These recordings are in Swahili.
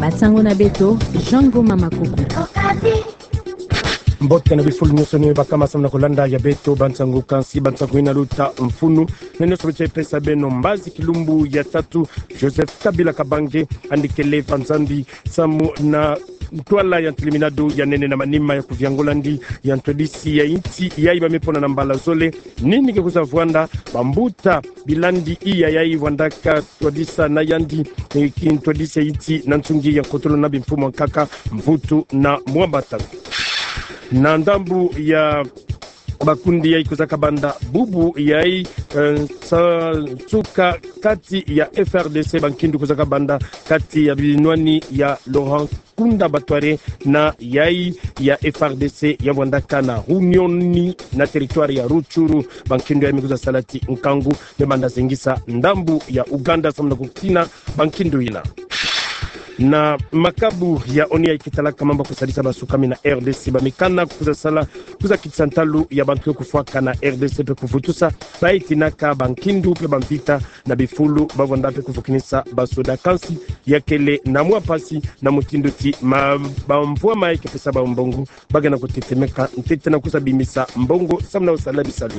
Batsango na beto Jango Mama Kuku. Mbote na bifulu nyuso ni bakama samna kulanda ya beto Batsango kansi Batsango ina luta mfunu nene sobeche pesa beno mbazi kilumbu ya tatu Joseph Kabila Kabange andikele Vanzambi samu na mtuala ya Tiliminado ya nene na manima ya kuviangolandi ya ntodisi ya inti ya iba mepona na mbala zole nini kekuza vuanda bambuta bilandi iya ya iwandaka todisa na yandi kintodisi ya inti na ntungi ya kotolo na bimfumo kaka mvutu na mwambata na ndambu ya bakundi ya ikuzaka banda bubu yai suka kati ya FRDC bankindu kuzaka banda kati ya binwani ya Laurent Kunda Batware na yai ya FRDC ya wandaka na unioni na territoire ya Ruchuru bankindu ya mikuza salati nkangu ya banda zingisa ndambu ya Uganda samna kutina bankindu ina na makabu ya onia ikitalaka mamba kusalisa basukami na RDC bamikana kuza sala kuza kitsantalu ya bantu kufuaka na RDC pe kufutusa baitinaka bankindu pe bampita na bifulu bavonda pe kufukinisa basoda kansi yakele na mwapasi na mutindo ti bamvua maike pesa ba mbongo bagana kutetemeka ntete na kusabimisa mbongo samna usalabi salim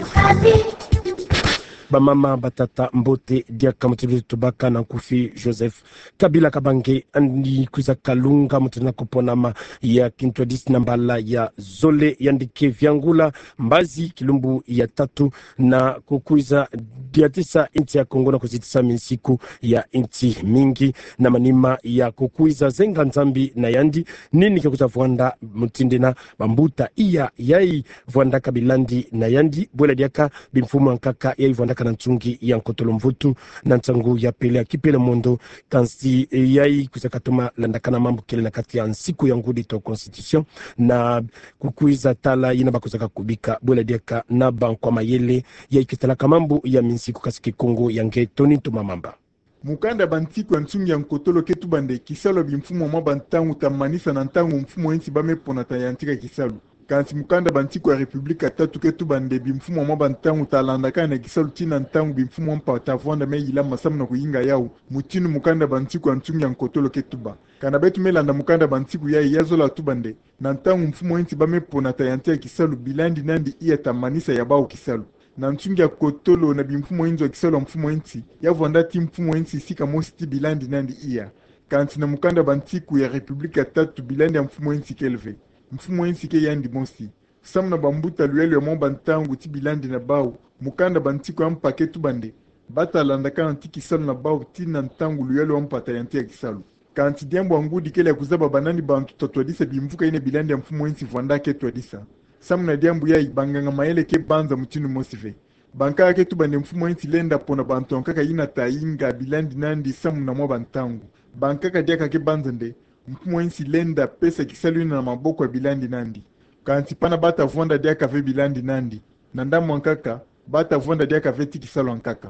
bamama batata mbote dia kamutibi tubaka na kufi Joseph Kabila Kabange andi kuza kalunga mutena kuponama ya kintodis nambala ya zole yandike vyangula mbazi kilumbu ya tatu na kukuiza diatisa inti ya Kongo na kuzitisa minsiku ya inti mingi na manima ya kukuiza zenga nzambi na yandi nini kekuza vuanda mutindina bambuta iya yai vuanda kabilandi na yandi bwela diaka bimfumu ankaka yai vuanda kana ntungi ya nkotolo mvutu na ntangu ya pele akipele mondo kansi yai kusakatuma landakana mambo kele na kati ya nsiku ya ngudi to constitution na kukuiza tala ina bakusaka kubika bwela diaka na bankwa mayele ya ikitalaka mambo ya minsiku kasiki Kongo ya ngetoni tumamamba mukanda bantiko ya ntungi ya nkotolo ketu bande kisalo bimfumo mwa bantangu tamanisa na ntangu mfumo ensi bamepona tayantika kisalo kansi mukanda bantiko ya republika tatu ketu bande bimfumo mwa bantangu talandaka na kisalo tina ntangu bimfumo mpa tavwanda me ila masamu na kuyinga yao mutinu mukanda bantiko ya ntungi ya nkotolo ketu ba kana betu melanda mukanda bantiko ya yazola tu bande na ntangu mfumo ensi bamepona tayantika kisalo bilandi nandi iya tamanisa ya bao kisalo na ntungi ya kotolo na bimfumo inzo ya kisalo mfumo ensi ya vwanda ti mfumo ensi sika mosi ti bilandi nandi iya kansi na mukanda bantiko ya republika tatu bilandi ya mfumo ensi kelve mfumo ensi ke yandi mosi samna bambuta luyelo ya mwamba ntangu ti bilandi na bao mukanda bantiko ya mpaketu bande bata landaka na ti kisalo na bao ti na ntangu luyelo ya mpata ya nti ya kisalo kanti diambo angudi kele ya kuzaba banani bantu totwadisa bimvuka ine bilandi ya mfumo ensi vwanda ke twadisa samna diambo ya ibanganga maele ke banza mutinu mosive banka ke tu bande mfumo ensi lenda pona bantu ankaka ina tainga bilandi nandi samna mwa bantangu banka ka diaka ke banza nde mfumo ensi lenda pesa kisalo ina na maboko ya bilandi nandi kanti pana bata vwanda diaka ve bilandi nandi na ndamu ankaka bata vwanda diaka ve ti kisalo ankaka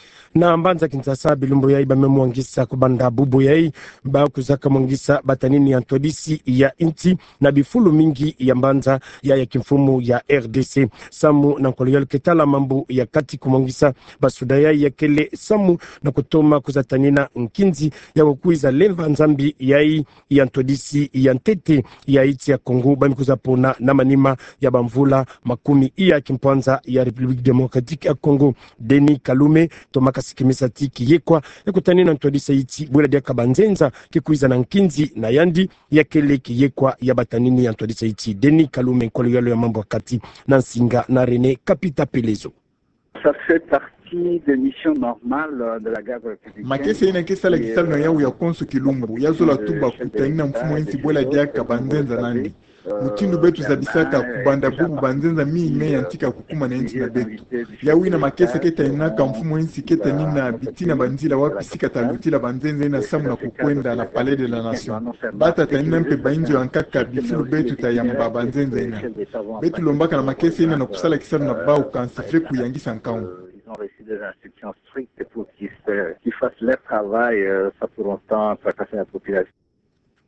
na mbanza kintsasa bilumbu yai bamemwangisa kubanda bubu yai ba kuzaka mwangisa batanini ya ntodisi ya inti na bifulu mingi ya mbanza ya kimfumu ya RDC samu na koliyal ketala mambu ya kati kumwangisa basuda yai ya kele samu na kutoma kuzatanina nkinzi ya kukuiza leva nzambi yai ya ntodisi ya ntete ya iti ya Kongo bamikuza pona na manima ya bamvula makumi iya kimpanza ya Republique Democratique ya Kongo Denis Kalume tomaka sikimisa tiki yekwa ekutanina ntodisa iti bwela dia kabanzenza kikuiza na nkinzi na yandi ya kele kiyekwa ya batanini ya ntodisa iti Denis Kalume nkolo yalo ya mambo wakati na nsinga na René Kapita Pelezo. Ça fait partie des missions normales de la garde républicaine. Makese ina kesa la kisalo na yau ya konso kilumbu yazola tuba kutanina mfumo ensi bwela dia kabanzenza nandi mutindu betu zabisaka kubanda bubu banzenza mingi ya ntika kukuma na ensi na betu yawina makesa keta inaka mfumo ensi keta nina bitina banzila wapi sika talutila banzenza ina samu na kukwenda na palais de la nation bata tanina mpe bainjo ankaka bifulu betu tayamba banzenza ina betu lombaka na makesa ina na kusala kisalo na bau kansifre kuyangisa nkaungu. Ils ont reçu des instructions strictes pour qu'ils fassent leur travail, ça pour longtemps tracasser la population.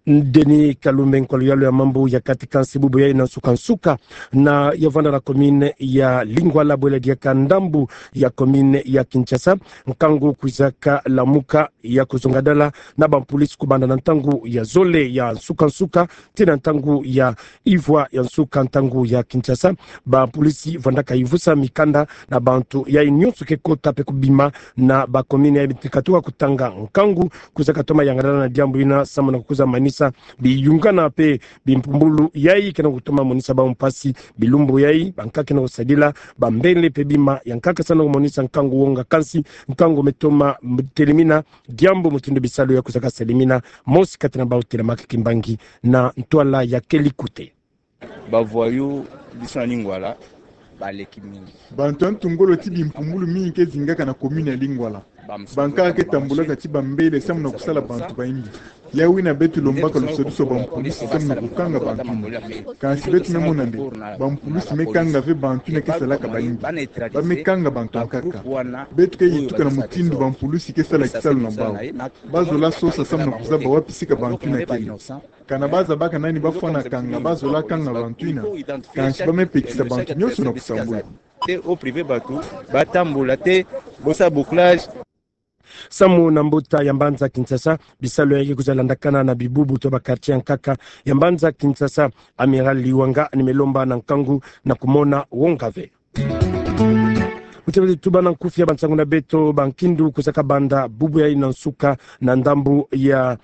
Deni Kalumbe Nkolo ya mambo ya katika Sibubu ya inasukansuka na yavanda la komine ya Lingwala bwele diaka ndambu ya komine ya Kinshasa nkangu kuzaka lamuka ya kuzongadala na bampolisi kubanda na ntangu ya Zole ya nsukansuka tena ntangu ya Ivwa ya nsuka ntangu ya Kinshasa bampolisi vandaka ivusa mikanda na bantu ya inyonsu kekota pe kubima na bakomine ya bitikatuwa kutanga nkangu kuzaka toma yangadala na diambu ina samu na kukuza manisa biyungana pe bimpumbulu yai kena kutoma monisa ba mpasi bilumbu yai bankake na kusadila bambele pe bima yankaka sana kumonisa nkangu wonga kansi nkangu metoma telemina diambo mutindo bisalo ya kusaka selimina mosi katina ba utelema kimbangi na ntwala ya kelikute bavoyu bisana Lingwala baleki mingi bantu ntungolo ti bimpumbulu mingi ke zingaka na commune ya Lingwala bankaka ke tambulaka ti bambele samu na kusala bantu baingi ya wina betu lombaka lusoduso bampulusi samu na kukanga bantu kansi betu memona nde bampulusi mekanga ve bantu na kesalaka baingi bamekanga bantu nkaka betu ke yituka na mutindu bampulusi kesala kisalo na bao bazola sosa samu na kuza bawapisika bantu na kele kana baza baka nani bafwana kanga bazola kanga bantu ina kansi bamepekisa bantu nyonso na kusambula te au privé batu batambula te bosa bouclage samu na mbuta ya Mbanza Kinshasa bisalo yake kuzalandakana na bibubu to bakartia nkaka ya Mbanza Kinshasa Amiral Liwanga nimelomba na nkangu na kumona wongave Utebele tubana nkufia bansangu na beto bankindu kusaka banda bubu ya inansuka na ndambu ya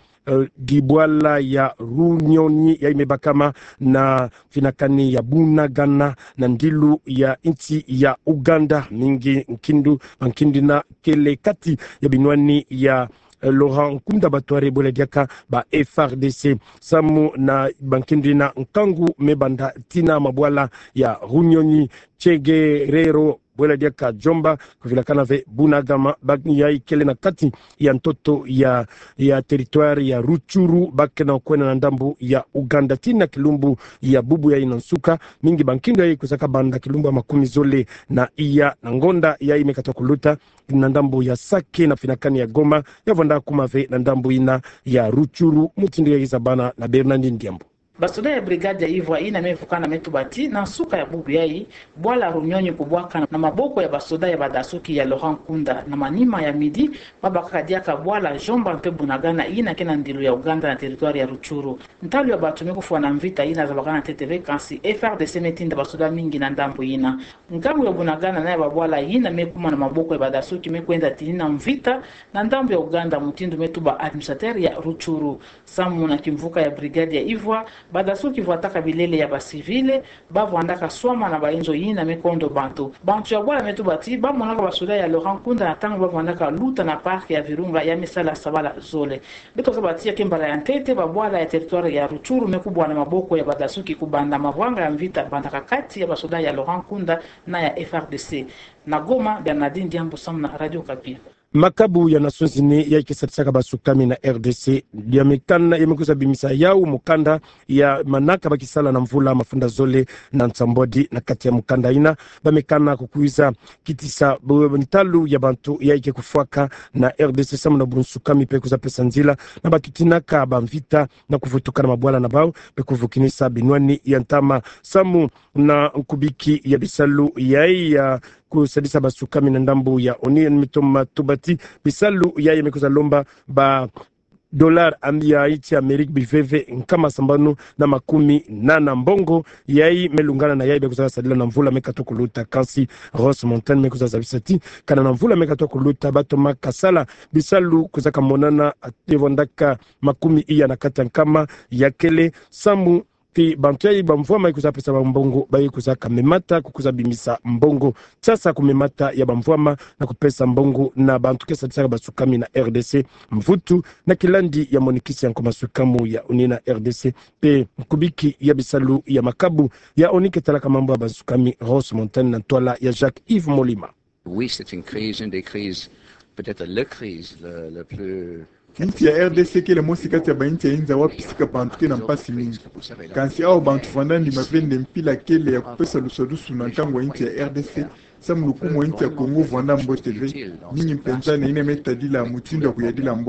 Gibwala ya Runyoni ya imebakama na finakani ya Bunagana na ndilu ya inti ya Uganda mingi nkindu bankindi na kele kati ya binwani ya Laurent Nkunda Batware bole diaka ba FRDC samu na bankindi na nkangu mebanda tina mabwala ya Runyoni Chegerero bwela diaka Jomba kuvilakana ve Bunagama bagni ya ikele na kati ya ntoto ya territoire ya Ruchuru bakena kwena na ndambu ya Uganda tina kilumbu ya bubu ya inansuka mingi bankinga ya kusaka banda kilumbu ya makumi Zole na iya na ngonda ya imekata kuluta na ndambu ya Sake na finakani ya Goma ya vanda kumave na ndambu ina ya Ruchuru mutindo ya Isabana na Bernardine Diambo basoda ya brigade ya Ivwa ina mevukana metubati na suka ya bubu yai bwala Runyonyi kubwaka na maboko ya basoda ya badasuki ya Laurent Nkunda na manima ya midi babakadiaka bwala Jomba mpe Bunagana ina kena ndilu ya Uganda na territoire ya Ruchuru ntalu ya batu mekufuwa na mvita ina za bakana TTV kansi FRDC metinda basoda mingi na ndambu ina ngambu ya Bunagana na ya babwala ina mekuma na maboko ya badasuki mekwenda tinina mvita na ndambu ya Uganda mutindu metuba administrateur ya Ruchuru samu na kimvuka ya brigade ya Ivwa badasuki vuataka bilele ya basivile bavwandaka swama na baenzo yina mekondo bantu ya bwala metu bati bamonaka basoda ya Laurent Nkunda na tango bavwandaka luta na park ya Virunga ya misala sabala Zole beto sabati ya kembala ya ntete babwala ya territoire ya Ruchuru mekubwa na maboko ya badasuki kubanda mavwanga ya mvita bandaka kati ya basoda ya Laurent Nkunda na ya FRDC na Goma Bernardine Diambo samu na Radio Kapi makabu ya Nations Unies ya ikisatisaka basukami na RDC ya mekana ya mekuza bimisa yao mukanda ya manaka bakisala na mvula mafunda Zole na Nsambodi na kati ya mukanda ina bamekana kukuiza kitisa ntalu ya bantu ya ike kufuaka na RDC samu na bunsukami pe kuza pesa nzila na bakitinaka bamvita na kuvutuka na mabwala na bao pe kuvukinisa binwani ya ntama samu na nkubiki ya bisalu ya kusadisa basukami na ndambu ya oni mitoma tubati bisalu ya yemekuza lomba ba dollar ambia iti Amerika biveve nkama sambanu na makumi nana mbongo yai melungana na yai bekuza sadila na mvula mekato kuluta kansi Ross Mountain mekuza zabisati kana na mvula mekato kuluta bato makasala bisalu kuzaka monana atevondaka makumi iya na kata nkama yakele samu ti bantu bamvua maikuza pesa mbongo baikuza kamemata kukuza bimisa mbongo sasa kumemata ya bamvuama na kupesa mbongo na bantu kesa tsaka basukami na RDC mvutu na kilandi ya monikisi yanko masukamu ya unina RDC pe kubiki ya bisalu ya makabu ya onike talaka mambo ya basukami Ross Mountain na toala ya Jacques-Yves Molima. Oui, c'est une des crises, peut-être la crise le plus inti ya RDC kele mosi kati ya bainti ya inza wapisika bantu na mpasi mingi kansi au bantu fandandi mavende mpila kele ya kupesa lusodusu na ntango inti ya RDC samu lukumu inti ya Kongo vwanda Mbo TV ninyi mpenzane ine metadila mutindo ya kuyadila mbongo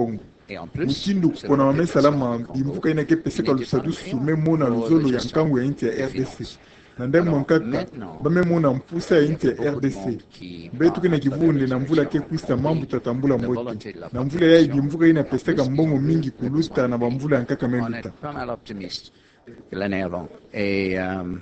mutindo kupona mame salama bimvuka ina ke peseka lusadu sume mona luzolo ya nkangu ya inti ya RDC na ndemo nkaka bame mona mpusa ya inti ya RDC betu kina kivunde na mvula ke kwista mambu tatambula mbote na mvula ya bimvuka ina peseka mbongo mingi kulusta na bamvula nkaka meluta l'année avant et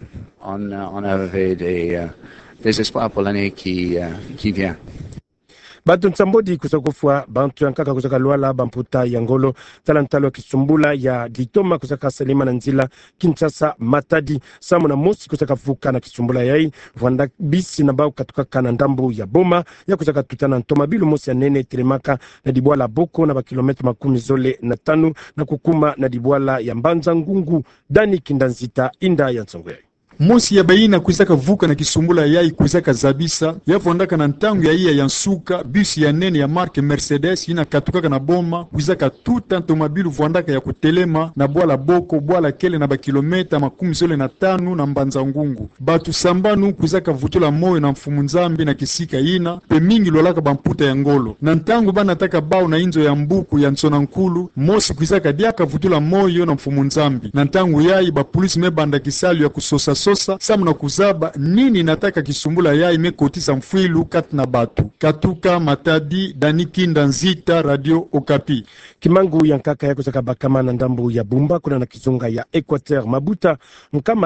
on avait des espoirs pour l'année qui vient. Bantu nsambodi kusakufwa bantu yankaka kusaka luala bamputa yangolo talantalo kisumbula ya ditoma kusaka Selima na Nzila Kinshasa Matadi samu na mosi kusaka fuka na kisumbula yai vwanda bisi na bao katuka kana ndambu ya boma ya kusaka tutana ntoma bilu mosi ya nene Telemaka na Dibwala Boko na bakilometre 15 na kukuma na Dibwala ya Mbanza Ngungu Dani Kindanzita inda ya Nsongo yai mosi ya baina kuzaka vuka na kisumbula yai kuzaka zabisa yavondaka na ntangu ya iya ya nsuka bisi ya nene ya marque Mercedes ina katukaka na boma kuzaka tuta ntomabilu vondaka ya kutelema na Bwala Boko Bwala Kele na bakilometa 15 na Mbanza Ngungu batu sambanu kuzaka vutula moyo na mfumu Nzambi na kisika ina pe mingi lolaka bamputa ya ngolo na ntangu bana taka bao na inzo ya mbuku ya Nsona Nkulu mosi kuzaka diaka vutula moyo na mfumu Nzambi na ntangu yai ba polisi mebanda kisalu ya kusosa samu na kuzaba nini nataka kisumbula yai mekotisa mfwilu kati na batu katuka Matadi Dani Kindanzita Radio Okapi kimangu yankaka ya kusaka bakama na ndambu ya Bumba kuna na kizunga ya Equateur Mabuta nkama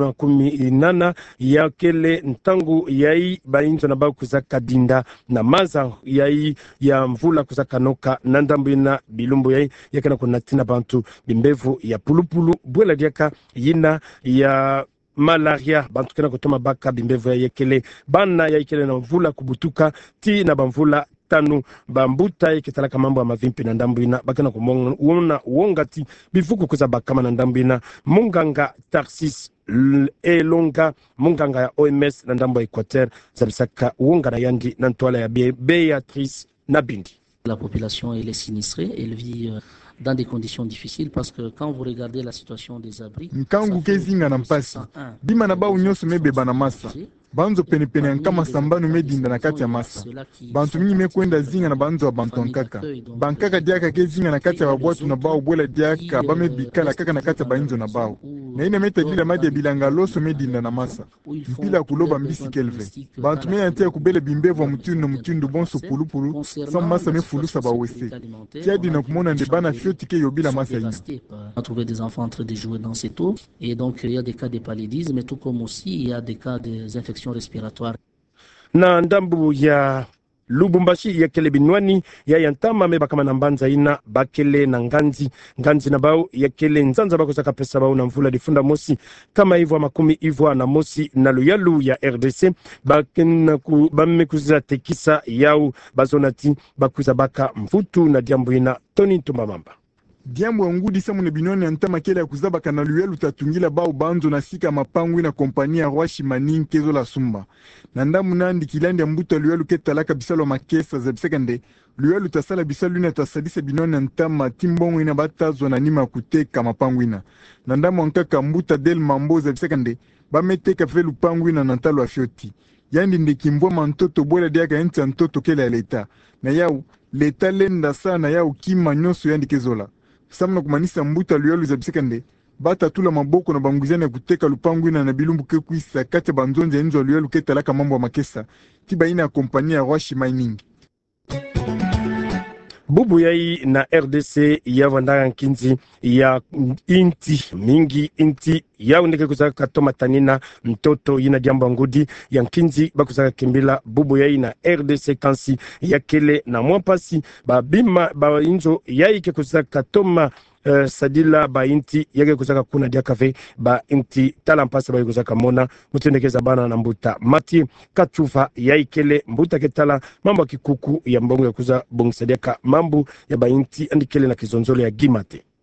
5 ya kele ntangu yai bainzo na bao kuzaka dinda na maza yai ya mvula kuzaka noka na ndambu ina bilumbu yai yakana kuna tina bantu bimbevu ya pulupulu bwela diaka yina ya malaria bantu kena kutoma baka bimbevu ya yekele bana ya yekele na mvula kubutuka ti na bamvula tanu bambuta ikitalaka mambo ya mavimpi na ndambuina bakana kumona uongati bifuku kuza bakama na ndambuina munganga Tarsis Elonga munganga ya OMS na ndambo ya Equateur zabisaka uonga na yandi na ntwala ya Beatrice Nabindi. La population elle est sinistrée, elle vit dans des conditions difficiles parce que quand vous regardez la situation des abris nkangu kezinga na mpasi bima na ba unyoso mebeba na masa banzo penepene nkama sambanu medinda na kati ya masa bantu mingi mekwenda zinga na banzo wa bantonkaka bankaka diaka kezinga na kati ya babwatu na bao bwela diaka bamebikala kaka na kati ya bainzo na bao na ina meta bila madi ya bilanga loso medinda na masa mpila kuloba mbisi kelve bantu mena ntia kubele bimbevu wa mutundu bonso pulupulu sa masa mefulusa bawese tiadi na kumona ndebana fioti ke yobila masa ina. On a trouvé des enfants en train de jouer dans ces eaux et donc il y a des cas de paludisme mais tout comme aussi il y a des cas des infections respiratoire. Na ndambu ya Lubumbashi ya kele binwani ya yantama meba kama na Mbanza ina bakele na nganzi na bao ya kele nzanza bako saka pesa bao na mvula difunda mosi kama hivyo makumi hivyo na mosi na luyalu ya RDC bakena ku bamekuza tekisa yao bazonati bakuza baka mvutu na diambu ina Tony Tumamamba. Diambo ngudi samu ne binoni antama kele ya kuzaba kana luyelu tatungila bao banzo na sika mapangu na kompania Rwashi Manin kezo la sumba. Nandamu nandi kilandi ya mbuto luyelu ketalaka bisalo makesa za bisekande luyelu tasala bisalo ina tasadisa binoni antama timbongo ina batazo na nima kuteka mapangu ina. Nandamu ankaka mbuta del mambo za bisekande bameteka felu pangu ina nantalo afioti. Yandi ndekimbwa mantoto bwela diaka enti antoto kele ya leta. Na yau leta lenda sana yau kima nyoso yandi kezola. Samna kumanisa mbuta luyelu za bisekande bata tula maboko na banguzana ya kuteka lupangu ina na bilumbu kekuisa kati banzonja enzo luyelu ketalaka mambo wa makesa tiba ina kompania ya Rwashi Mining. Bubu yai na RDC ya vandanga nkinzi ya inti mingi inti ya undeke kuzaka katoma tanina mtoto yina diamba ngudi ya nkinzi bakuzaka kimbila bubu yai na RDC kansi ya kele na mwapasi babima ba inzo yai ke kuzaka katoma sadila ba inti yake kuzaka kuna diakave ba inti talampasa ba kuzaka mona mutendekeza bana na mbuta mati kachufa yai kele mbuta ketala mambo kikuku ya mbongo ya kuza bongsadeka mambo ya ba inti andikele na kizonzolo ya Gimate.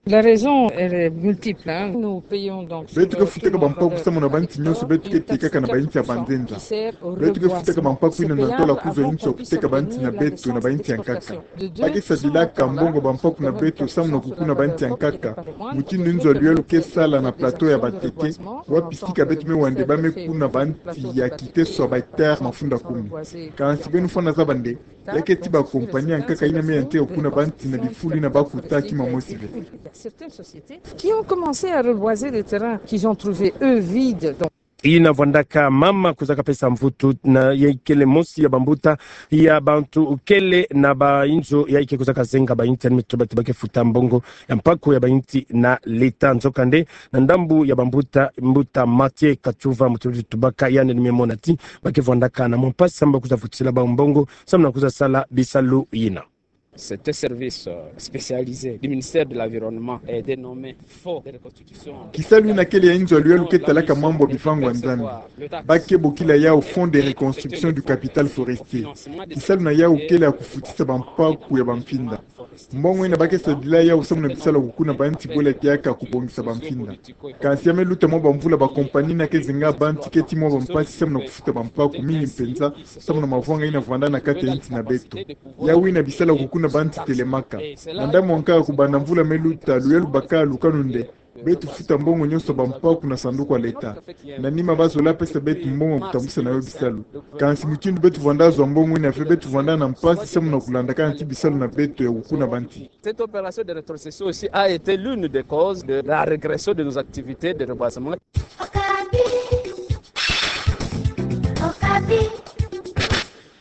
La raison elle est multiple. Nous payons donc betu ke futeka bampaku sama na banti nyonso betu ke tekaka na bainti ya banzenza betu ke futeka bampaku ina na ntola kuzo inchi okuteka banti na betu na bainti ya nkaka bakisadilaka mbongo bampaku na betu sama na kuku na banti ya nkaka mutindu inzo aliwelu ke sala na plateau ya bateke wapisika betu me wande bame kuna banti ya kiteso baiter mafunda kumi kansi benu fona za bande yake tiba kompani ya nkaka ina me yante okuna banti na bifuli na bakutaki mamosive certaines sociétés qui ont commencé à reboiser les terrains qu'ils ont trouvés eux vides. Donc inavondaka mama kuzaka pesa mvutu na yaikele mosi ya bambuta ya bantu ukele na bainzo yaike kuzaka zenga bainti mitobati bake futa mbongo ya mpako ya bainti na leta nzokande na ndambu ya bambuta mbuta Mathieu Kachuva mutuli tubaka yani nimemonati bake vondaka na mpasi samba kuzafutila ba mbongo samna kuzasala bisalu yina. C'est un service spécialisé du ministère de l'Environnement et dénommé Fonds de reconstitution. Kisalu na kele inzo aliwelu ke talaka mambo bifango nzambi. Bake bokila yao Fonds de reconstruction du capital forestier. Kisalu na yao kele akufutisa bampaku ya bamfinda. Mbongo ina bake sadila yao samuna bisala kukuna banti bola tiaka kubongisa bamfinda. Kasi yame luta mo bamvula ba kompani na ke zinga banti ke timo bampasi samuna kufuta bampaku mingi mpenza samuna mavwanga ina vanda na kate inti na beto. Yawi na bisala kukuna banti telemaka nanda monka kubanda mvula meluta luyelu baka lukanunde betu futa mbongo nyonso bampaku na sanduku ya leta na nima bazola pesa betu mbongo kutambusa na yo bisalu kansi mutindu betu vanda zwa mbongo ina fe betu vanda na mpasi samu na kulandaka nti bisalu na betu ya kukuna banti. Cette opération de rétrocession aussi a été l'une des causes de la régression de nos activités de reboisement.